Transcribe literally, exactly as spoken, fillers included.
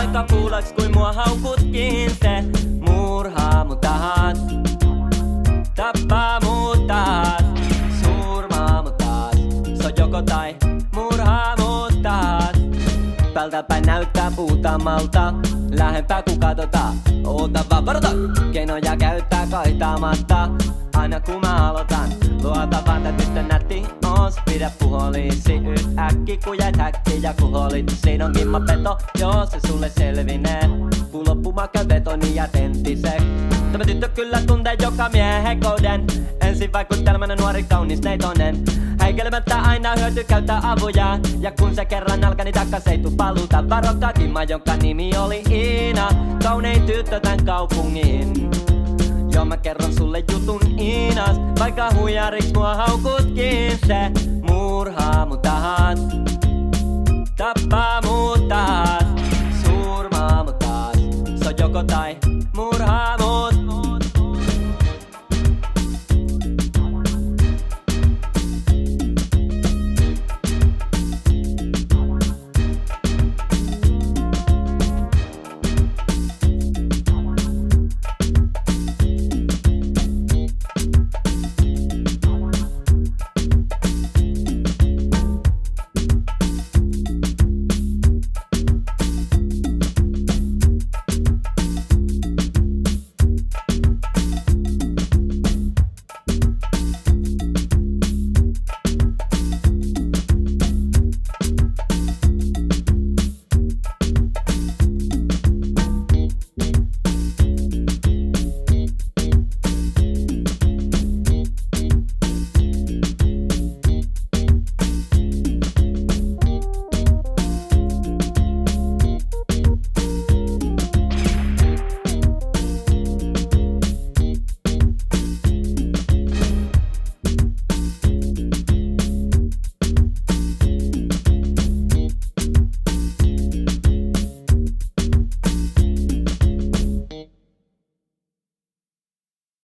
takapuulaks, kui mua haukutkin se. Murhaa mut tahat, tappaa mut tahat, surmaa mut taas. Se on joko tai, murhaa mut tahat. Päältä päin näyttää puhtaammalta, lähempää kun katsotaan. Oota vaan, varota! Keinoja käyttää kaihtaamatta, aina kun mä aloitan. Luota vaan tää tyttö nätti oos, pidä puholiisi yht äkki kun jäit häkki ja kun holit. Siin on kimma peto, joo se sulle selvinee. Kun loppu mä käyn betoni ja tentisek. Tämä tyttö kyllä tuntee joka miehekouden. Ensin vaikuttelmana nuori kaunis neitonen. Häikelemättä aina hyöty käyttää avuja. Ja kun se kerran alkaa, niin takkas ei tuu paluuta. Varoittaa Kimma, jonka nimi oli Iina. Kaunein tyttö tän kaupungin. Joo mä kerron sulle jutun Iinas. Vaikka huijariks mua haukutkin se. Murhaa mut tahat, tappaa mut tahat.